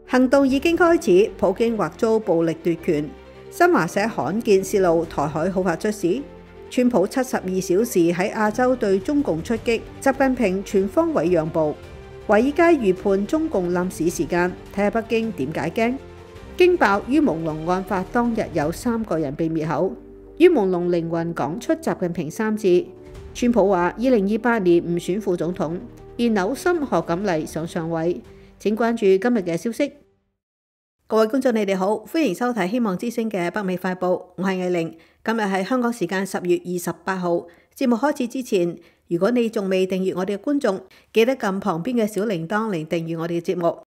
行動已經開始，普京或遭暴力奪權。新華社罕見泄露台海好怕出事。川普72小時喺亞洲對中共出擊，習近平全方位讓步。華爾街預判中共冧市時間，睇下北京點解驚。驚爆于朦朧案發當日有3個人被滅口。于朦朧靈魂講出習近平3字。川普話2028年唔選副總統，而紐森賀錦麗上位。請關注今日嘅消息。各位觀眾，你哋好，歡迎收睇希望之聲嘅北美快報，我係藝玲。今日係香港時間10月28號。節目開始之前，如果你仲未訂閱我哋嘅觀眾，記得撳旁邊嘅小鈴鐺嚟訂閱我哋嘅節目。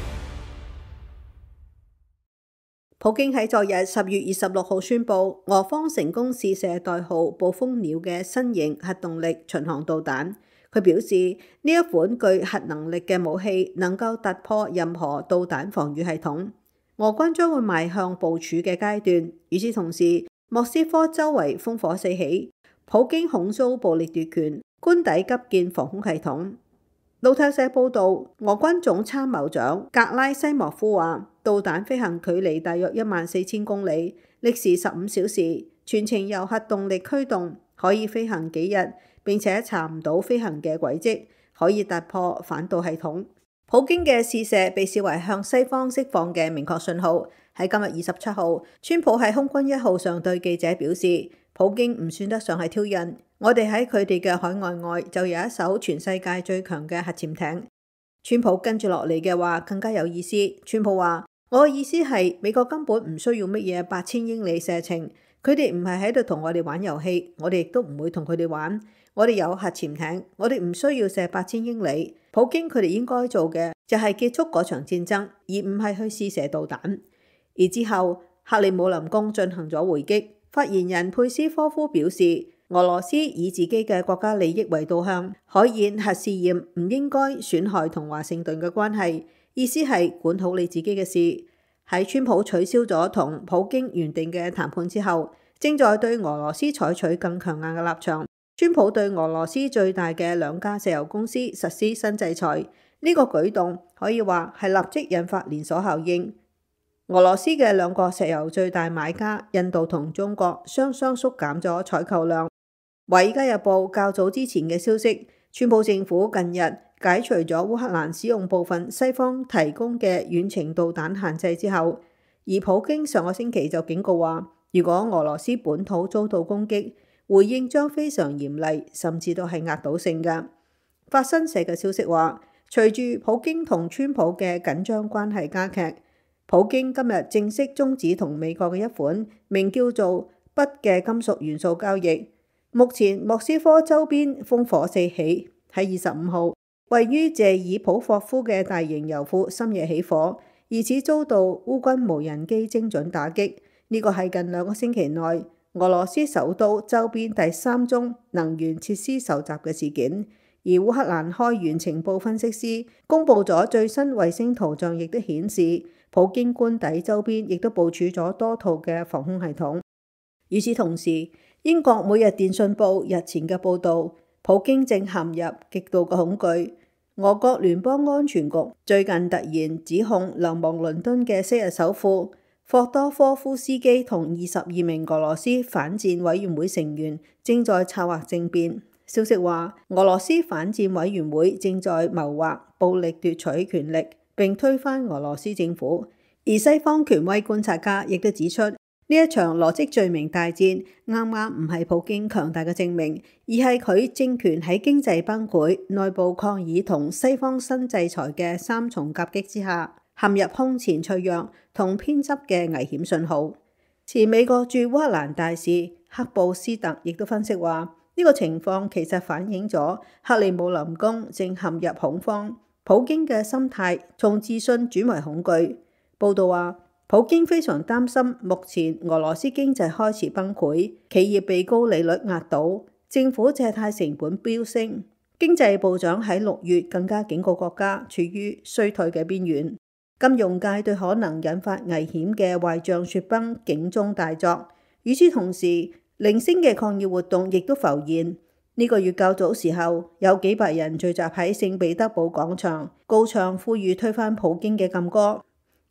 普京喺昨日10月26號宣布，俄方成功試射代號暴風鳥嘅新型核動力巡航導彈。佢表示，呢一款具核能力嘅武器能夠突破任何導彈防禦系統。俄軍將會邁向部署嘅階段。與此同時，莫斯科周圍烽火四起，普京恐遭暴力奪權，官邸急建防空系統。路透社報道，俄軍總參謀長格拉西莫夫話，導彈飛行距離大約14000公里，歷時15小時，全程由核動力驅動，可以飛行幾日，並且查唔到飛行嘅軌跡，可以突破反導系統。普京嘅試射被視為向西方釋放嘅明確信號。喺今日27號，川普喺空軍1號上對記者表示，普京唔算得上係挑釁，我哋喺佢哋嘅海岸外就有一艘全世界最強嘅核潛艇。川普跟住落嚟嘅話更加有意思。川普話，我嘅意思係美國根本唔需要乜嘢8000英里射程，佢哋唔係喺度同我哋玩遊戲，我哋亦都唔會同佢哋玩。我哋有核潛艇，我哋唔需要射8000英里。普京佢哋應該做嘅就係結束嗰場戰爭，而唔係去試射導彈。而之後，克里姆林宮進行咗回擊。發言人佩斯科夫表示，俄羅斯以自己嘅國家利益為導向，海燕核試驗唔應該損害同華盛頓嘅關係，意思係管好你自己嘅事。喺川普取消咗同普京原定嘅談判之後，正在對俄羅斯採取更強硬嘅立場。川普對俄羅斯最大嘅2家石油公司實施新制裁，呢個舉動可以話係立即引發連鎖效應。俄羅斯嘅2個石油最大買家印度同中國雙雙縮減咗採購量。華爾街日報較早之前嘅消息，川普政府近日解除咗烏克蘭使用部分西方提供嘅遠程導彈限制之後，而普京上個星期就警告話，如果俄羅斯本土遭到攻擊，回應將非常嚴厲，甚至都係壓倒性嘅。法新社嘅消息話，隨住普京同川普嘅緊張關係加劇，普京今日正式終止同美國嘅一款名叫做鈈嘅金屬元素交易。目前莫斯科周邊烽火四起，喺25號，位於謝爾普霍夫嘅大型油庫深夜起火，疑似遭到烏軍無人機精準打擊。呢個係近2個星期內俄羅斯首都周邊第3宗能源設施受襲嘅事件。而烏克蘭開源情報分析師公布咗最新衛星圖像，亦都顯示普京官邸周邊亦都部署咗多套嘅防空系統。與此同時，英國每日電訊報日前嘅報導，普京正陷入極度嘅恐懼。俄國聯邦安全局最近突然指控流亡倫敦嘅昔日首富霍多科夫斯基同22名俄羅斯反戰委員會成員正在策劃政變。消息話，俄羅斯反戰委員會正在謀劃暴力奪取權力，並推翻俄羅斯政府。而西方權威觀察家亦都指出，呢一場邏輯罪名大戰啱啱唔係普京強大嘅證明，而係佢政權喺經濟崩潰、內部抗議同西方新制裁嘅3重夾擊之下，陷入空前脆弱同偏執嘅危險信號。前美國駐烏克蘭大使克布斯特亦都分析話，呢個情況其實反映咗克里姆林宮正陷入恐慌，普京嘅心態從自信轉為恐懼。報道話，普京非常擔心目前俄羅斯經濟開始崩潰，企業被高利率壓倒，政府借貸成本飆升。經濟部長喺6月更加警告國家處於衰退嘅邊緣。金融界對可能引發危險嘅壞賬雪崩警鐘大作。與此同時，零星嘅抗議活動亦都浮現。呢個月較早時候，有幾百人聚集喺聖彼得堡廣場，高唱呼籲推翻普京嘅禁歌。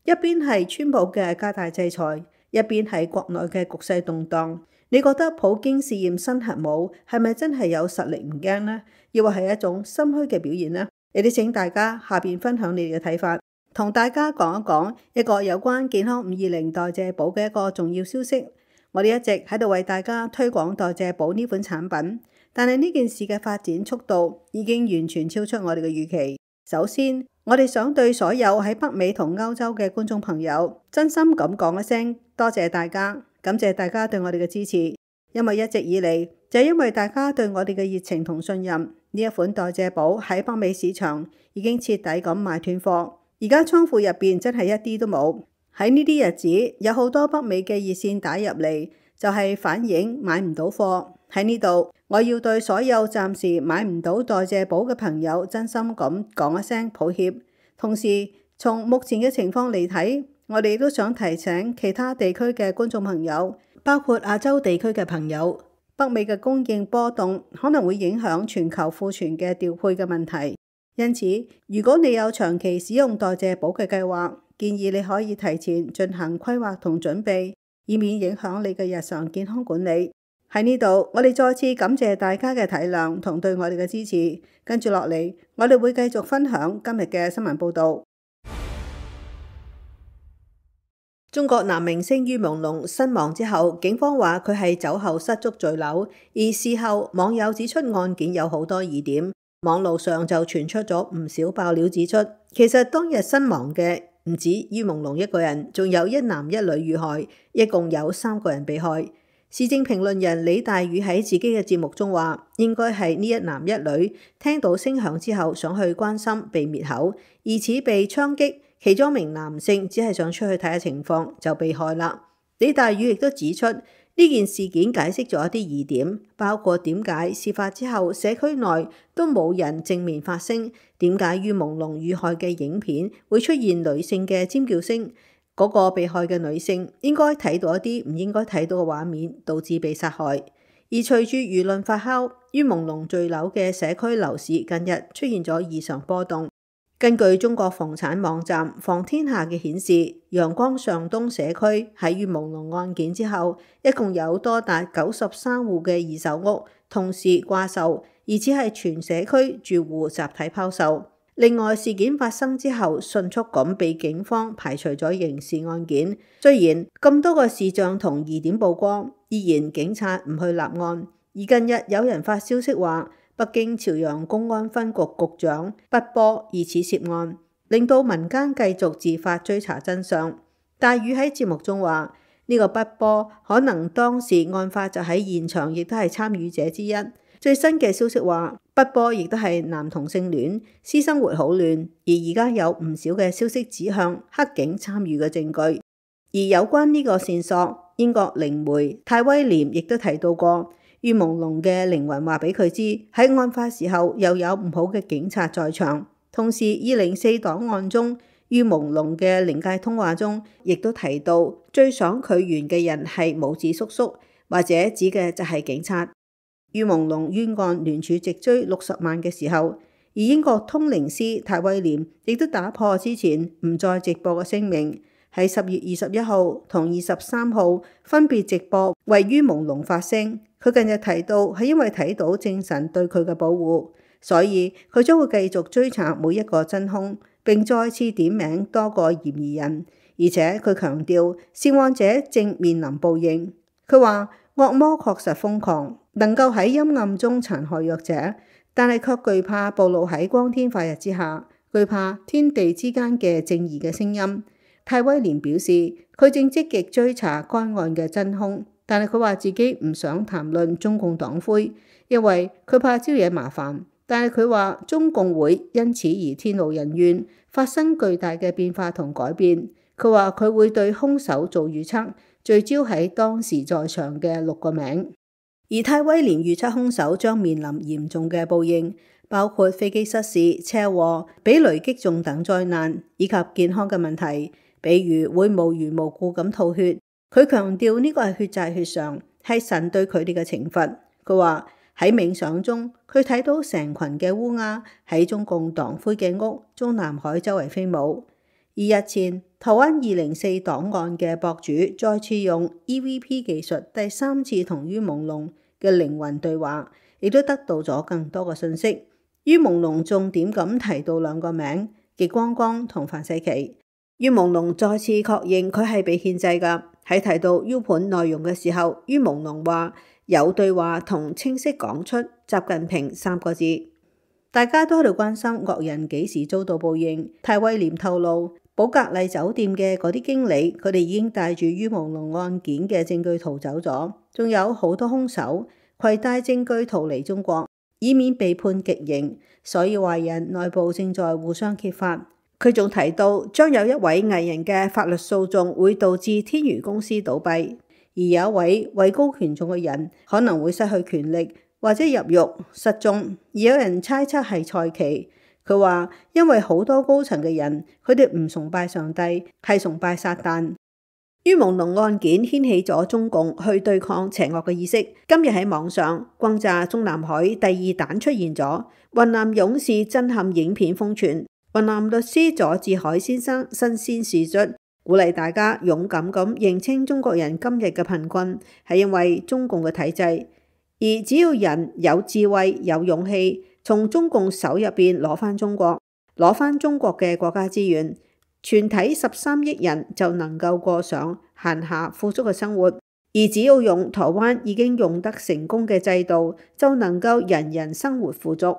一邊係川普嘅加大制裁，一邊係國內嘅局勢動盪。你覺得普京試驗新核武係咪真係有實力唔驚呢？抑或係一種心虛嘅表現呢？你哋請大家下邊分享你哋嘅睇法，同大家講一講一個有關健康520代謝寶嘅一個重要消息。我哋一直喺度為大家推廣代謝寶呢款產品，但係呢件事嘅發展速度已經完全超出我哋嘅預期。首先，我哋想對所有喺北美同歐洲嘅觀眾朋友真心咁講一聲多謝大家，感謝大家對我哋嘅支持。因為一直以嚟就係因為大家對我哋嘅熱情同信任，呢一款代謝寶喺北美市場已經徹底咁賣斷貨，而家倉庫入邊真係一啲都冇。喺呢啲日子，有好多北美嘅熱線打入嚟，就係反映買唔到貨。喺呢度，我要對所有暫時買唔到代謝寶嘅朋友真心咁講一聲抱歉。同時，從目前嘅情況嚟睇，我哋都想提醒其他地區嘅觀眾朋友，包括亞洲地區嘅朋友，北美嘅供應波動可能會影響全球庫存嘅調配嘅問題。因此，如果你有長期使用代謝寶嘅計劃，建議你可以提前進行規劃同準備，以免影響你嘅日常健康管理。喺呢度，我哋再次感謝大家嘅體諒同對我哋嘅支持。跟住落嚟，我哋會繼續分享今日嘅新聞報導。中國男明星于朦朧身亡之後，警方話佢係酒後失足墜樓，而事後網友指出案件有好多疑點，網路上就傳出咗唔少爆料，指出其實當日身亡嘅唔止于朦朧一個人，仲有一男一女遇害，一共有3個人被害。時政評論人李大宇喺自己嘅節目中話，應該係呢一男一女聽到聲響之後想去關心被滅口，疑似被槍擊，其中一名男性只係想出去睇下情況就被害啦。李大宇亦都指出，呢件事件解釋咗一啲疑點，包括點解事發之後社區內都冇人正面發聲，點解于朦朧遇害嘅影片會出現女性嘅尖叫聲。嗰個被害嘅女性應該睇到一啲唔應該睇到嘅畫面，導致被殺害。而隨住輿論發酵，于朦朧墜樓嘅社區樓市近日出現咗異常波動。根據中國房產網站房天下嘅顯示，陽光上東社區喺于朦朧案件之後，一共有多達93戶嘅二手屋同時掛售，而且係全社區住戶集體拋售。另外，事件發生之後，迅速咁被警方排除咗刑事案件。雖然咁多個視像同疑點曝光，依然警察唔去立案。而近日有人發消息話，北京朝陽公安分局局長畢波疑似涉案，令到民間繼續自發追查真相。大宇喺節目中話，呢個畢波可能當時案發就喺現場，亦都係參與者之一。最新嘅消息話，畢波亦都係男同性戀，私生活好亂，而而家有唔少嘅消息指向黑警參與嘅證據。而有關呢個線索，英國靈媒泰威廉亦都提到過，于朦朧嘅靈魂話俾佢知，喺案發時候又有唔好嘅警察在場。同時204檔案中，于朦朧嘅靈界通話中，亦都提到最爽佢完嘅人係拇指叔叔，或者指嘅就係警察。于朦朧冤案聯署直追60萬嘅時候，而英國通靈師泰威廉亦都打破之前唔再直播嘅聲明，喺10月21號同23號分別直播為于朦朧發聲。佢近日提到係因為睇到正神對佢嘅保護，所以佢將會繼續追查每一個真兇，並再次點名多個嫌疑人。而且佢強調涉案者正面臨報應。佢話惡魔確實瘋狂，能夠喺陰暗中殘害弱者，但係卻懼怕暴露喺光天化日之下，懼怕天地之間嘅正義嘅聲音。泰威廉表示，佢正積極追查該案嘅真兇，但係佢話自己唔想談論中共黨魁，因為佢怕招惹麻煩。但係佢話中共會因此而天怒人怨，發生巨大嘅變化同改變。佢話佢會對兇手做預測，聚焦喺當時在場嘅6個名。而泰威廉預測兇手將面臨嚴重嘅報應，包括飛機失事、車禍、被雷擊中等災難，以及健康嘅問題，比如會無緣無故咁吐血。佢強調呢個係血債血償，係神對佢哋嘅懲罰。佢話喺冥想中，佢睇到成群嘅烏鴉喺中共黨魁嘅屋中南海周圍飛舞。而日前， 台灣204檔案嘅博主再次用 EVP 技術第3次同于朦朧嘅靈魂對話，亦都得到咗更多嘅信息。于朦朧重點咁提到2個名，極光光同范世琦。于朦朧再次確認佢係被獻祭㗎。喺提到 U 盤內容嘅時候，于朦朧話有對話同清晰講出習近平3個字。大家都喺度關心惡人幾時遭到報應。太威廉透露，寶格麗酒店嘅嗰啲經理，佢哋已經帶住于朦朧案件嘅證據逃走咗，仲有好多兇手攜帶證據逃離中國，以免被判極刑。所以壞人內部正在互相揭發。佢仲提到，將有一位藝人嘅法律訴訟會導致天娛公司倒閉，而有一位位高權重嘅人可能會失去權力或者入獄失蹤。而有人猜測係蔡奇。佢話因為好多高層嘅人，佢哋唔崇拜上帝，係崇拜撒旦。于朦朧案件掀起咗中共去對抗邪惡嘅意識。今日喺網上轟炸中南海第2彈出現咗，雲南勇士震撼影片瘋傳。雲南律師左志海先生新鮮示出，鼓勵大家勇敢咁認清中國人今日嘅貧困係因為中共嘅體制，而只要人有智慧有勇氣，從中共手入邊攞返中國嘅國家資源，全體13億人就能夠過上閒暇富足嘅生活。而只要用台灣已經用得成功嘅制度，就能夠人人生活富足。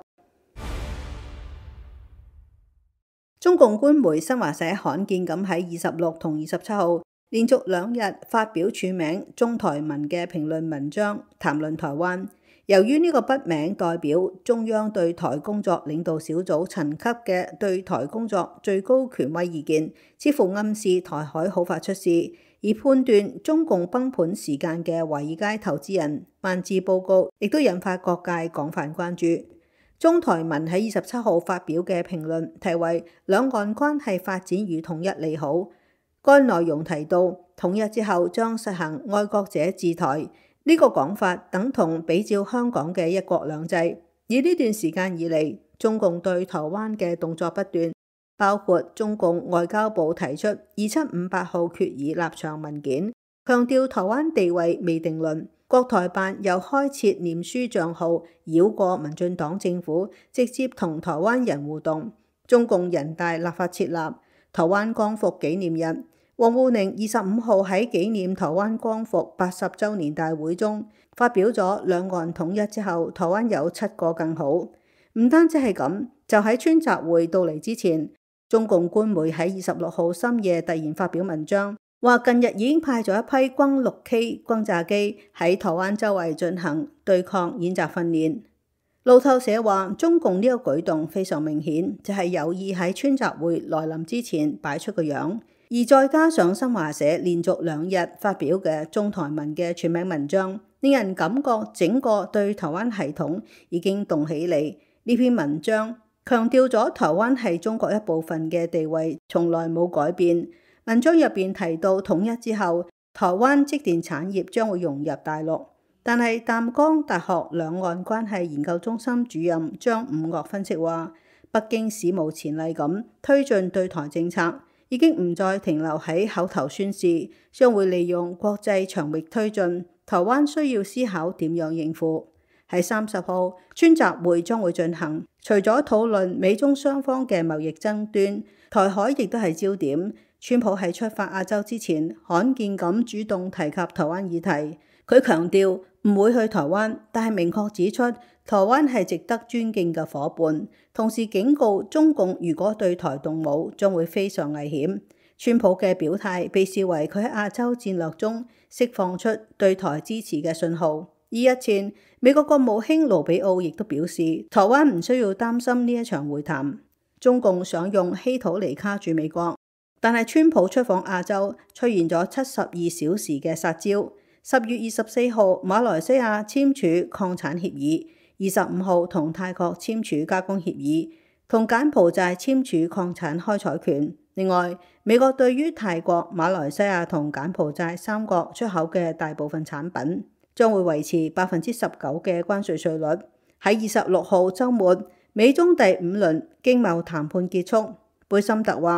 中共官媒新華社罕見咁喺26同27號連續2日發表署名中台文嘅評論文章，談論台灣。由於呢個筆名代表中央對台工作領導小組層級嘅對台工作最高權威意見，似乎暗示台海好快出事，而判斷中共崩盤時間嘅華爾街投資人萬字報告亦都引發各界廣泛關注。中台文喺27號發表嘅評論題為兩岸關係發展與統一利好，該內容提到統一之後將實行愛國者治台。呢個講法等同比照香港嘅一國兩制。而呢段時間以嚟，中共對台灣嘅動作不斷，包括中共外交部提出2758號決議立場文件，強調台灣地位未定論。國台辦又開設臉書賬號，繞過民進黨政府，直接同台灣人互動。中共人大立法設立台灣光復紀念日。王滬寧25號喺紀念台灣光復80週年大會中發表咗兩岸統一之後，台灣有7個更好。唔單止係咁，就喺川習會到嚟之前，中共官媒喺26號深夜突然發表文章，話近日已經派咗一批轟 6K 轟炸機喺台灣周圍進行對抗演習訓練。路透社話，中共呢個舉動非常明顯，就係有意喺川習會來臨之前擺出個樣。而再加上新華社連續2日發表嘅中台文嘅全名文章，令人感覺整個對台灣系統已經動起嚟。呢篇文章強調咗台灣係中國一部分嘅地位從來冇改變。文章入邊提到統一之後，台灣積電產業將會融入大陸。但係淡江大學兩岸關係研究中心主任張五岳分析話，北京史無前例咁推進對台政策，已經唔再停留喺口頭宣示，將會利用國際場域推進。台灣需要思考點樣應付。喺30號，川習會將會進行，除咗討論美中雙方嘅貿易爭端，台海亦都係焦點。川普喺出發亞洲之前，罕見咁主動提及台灣議題。佢強調唔會去台灣，但係明確指出台灣係值得尊敬嘅夥伴，同時警告中共如果對台動武，將會非常危險。川普嘅表態被視為佢喺亞洲戰略中釋放出對台支持嘅信號。而日前，美國國務卿盧比奧亦都表示，台灣唔需要擔心呢一場會談。中共想用稀土嚟卡住美國，但係川普出訪亞洲出現咗72小時嘅殺招。10月24號，馬來西亞簽署礦產協議；25號同泰國簽署加工協議，同柬埔寨簽署礦產開採權。另外，美國對於泰國、馬來西亞同柬埔寨3國出口嘅大部分產品，將會維持19%嘅關稅稅率。喺26號週末，美中第5輪經貿談判結束。貝森特話，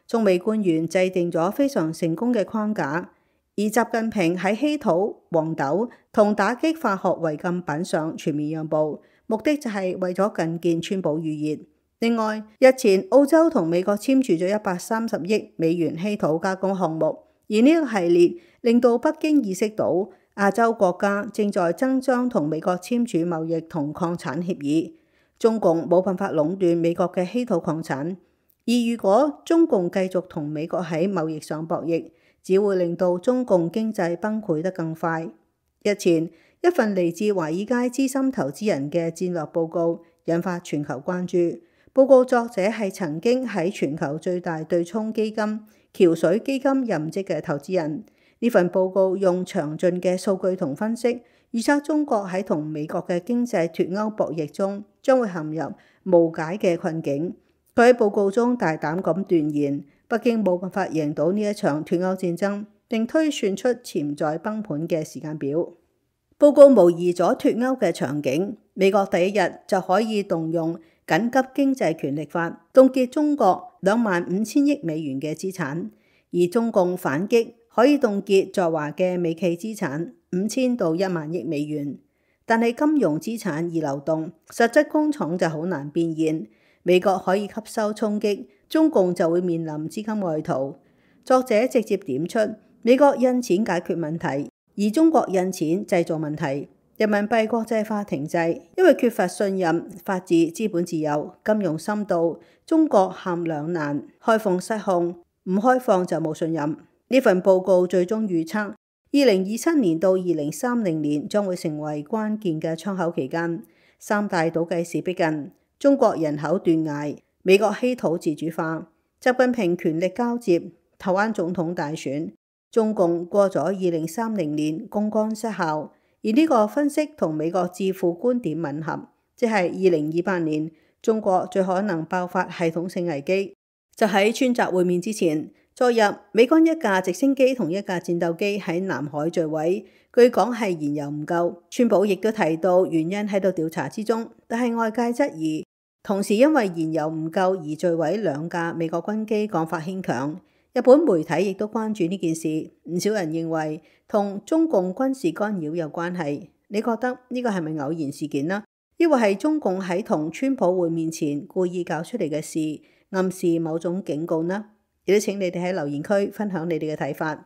中美官員制定咗非常成功嘅框架，而習近平喺稀土、黃豆同打擊化學違禁品上全面讓步，目的就係為咗覲見川普預熱。另外，日前澳洲同美國簽署咗130億美元稀土加工項目，而呢個系列令到北京意識到亞洲國家正在爭相同美國簽署貿易同礦產協議，中共冇辦法壟斷美國嘅稀土礦產，而如果中共繼續同美國喺貿易上博弈，只會令到中共經濟崩潰得更快。日前，一份嚟自華爾街資深投資人嘅戰略報告引發全球關注。報告作者係曾經喺全球最大對沖基金橋水基金任職嘅投資人。呢份報告用詳盡嘅數據同分析，預測中國喺同美國嘅經濟脫鈎博弈中將會陷入無解嘅困境。佢喺報告中大膽咁斷言，北京冇辦法贏到呢一場脫鈎戰爭，並推算出潛在崩盤嘅時間表。報告模擬咗脫鈎嘅場景，美國第一日就可以動用緊急經濟權力法凍結中國25,000億美元嘅資產，而中共反擊可以凍結在華嘅美企資產5,000到1萬億美元。但係金融資產易流動，實質工廠就好難變現。美國可以吸收衝擊，中共就會面臨資金外逃。作者直接點出，美國印錢解決問題，而中國印錢製造問題。人民幣國際化停滯，因為缺乏信任、法治、資本自由、金融深度，中國陷兩難：開放失控，唔開放就冇信任。呢份報告最終預測，2027年到2030年將會成為關鍵嘅窗口期間，三大倒計時逼近，中國人口斷崖，美國稀土自主化，習近平權力交接，台灣總統大選，中共過咗2030年槓桿失效。而呢個分析同美國智庫觀點吻合，即係2028年中國最可能爆發系統性危機。就喺川習會面之前，昨日美軍一架直升機同一架戰鬥機喺南海墜毀，據講係燃油唔夠。川普亦都提到原因喺度調查之中，但係外界質疑，同時因為燃油唔夠而墜毀兩架美國軍機講法牽強。日本媒體亦都關注呢件事，唔少人認為同中共軍事干擾有關係。你覺得呢個係咪偶然事件呢？抑或係中共喺同川普會面前故意搞出嚟嘅事，暗示某種警告呢？亦都請你哋喺留言區分享你哋嘅睇法。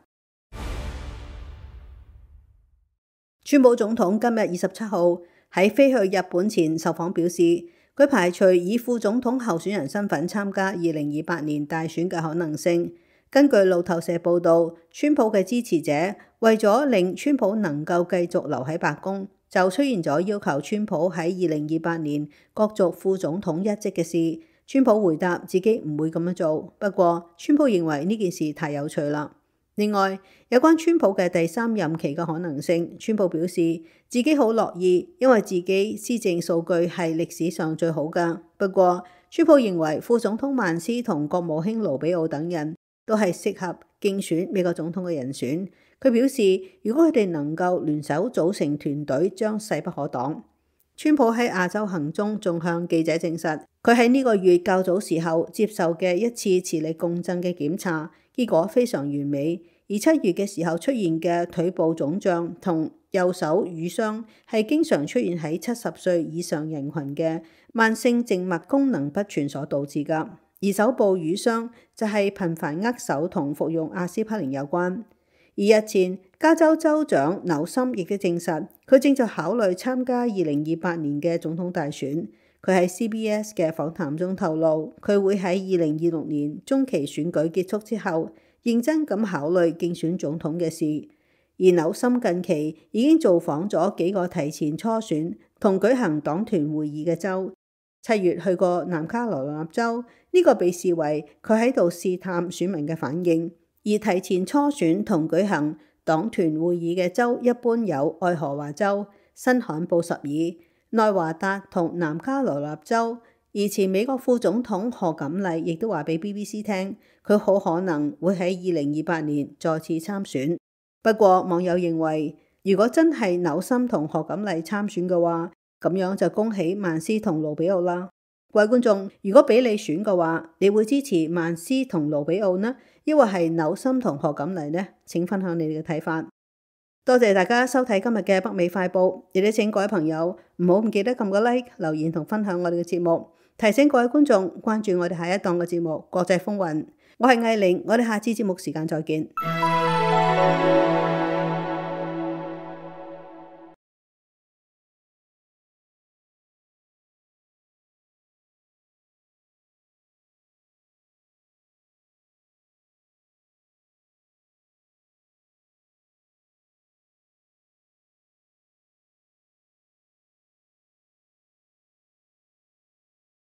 川普總統今日27號喺飛去日本前受訪表示，佢排除以副總統候選人身份參加2028年大選嘅可能性。根據路透社報導，川普嘅支持者為咗令川普能夠繼續留喺白宮，就出現咗要求川普喺2028年角逐副總統一職嘅事。川普回答自己唔會咁樣做，不過川普認為呢件事太有趣啦。另外，有關川普嘅第3任期嘅可能性，川普表示自己好樂意，因為自己施政數據係歷史上最好㗎。不過，川普認為副總統曼斯同國務卿盧比奧等人都係適合競選美國總統嘅人選。佢表示，如果佢哋能夠聯手組成團隊，將勢不可擋。川普喺亞洲行中仲向記者證實，佢喺呢個月較早時候接受嘅一次磁力共振嘅檢查，結果非常完美。而7月嘅時候出現嘅腿部腫脹同右手瘀傷，係經常出現喺70歲以上人群嘅慢性靜脈功能不全所導致㗎。而手部瘀傷就係頻繁握手同服用阿司匹林有關。而日前，加州州長紐森亦都證實，佢正在考慮參加2028年嘅總統大選。佢喺 CBS 嘅訪談中透露，佢會喺2026年中期選舉結束之後，認真咁考慮競選總統嘅事。而紐森近期已經造訪咗幾個提前初選同舉行黨團會議嘅州。7月去過南卡羅來納州，呢個被視為佢喺度試探選民嘅反應。而提前初選同舉行黨團會議嘅州一般有愛荷華州、新罕布什爾、內華達同南卡羅來納州。而前美國副總統賀錦麗亦都話俾 BBC 聽，佢好可能會喺2028年再次參選。不過網友認為，如果真係紐森同賀錦麗參選嘅話，咁樣就恭喜曼斯同盧比奧啦。 各位觀眾，如果俾你選嘅話，你會支持曼斯同盧比奧呢，抑或係紐森同賀錦麗呢？請分享你哋嘅睇法。多謝大家收睇今日嘅北美快報，亦都請各位朋友唔好唔記得撳個 like、留言同分享我哋嘅節目。提醒各位觀眾關注我哋下一檔嘅節目《國際風雲》。我係艾玲，我哋下次節目時間再見。